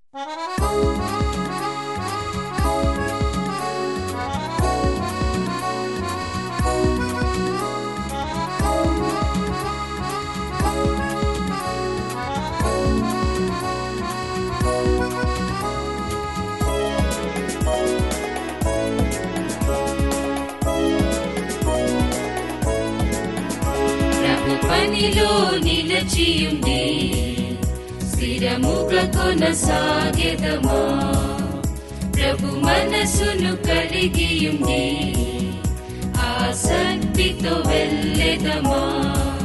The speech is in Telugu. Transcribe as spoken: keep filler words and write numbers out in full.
పనిలో నిలచియుండి స్థిరముగా కొనసాగెదమా. ప్రభు మనసును కలిగియుండి ఆసక్తితో వెళ్ళెదమా.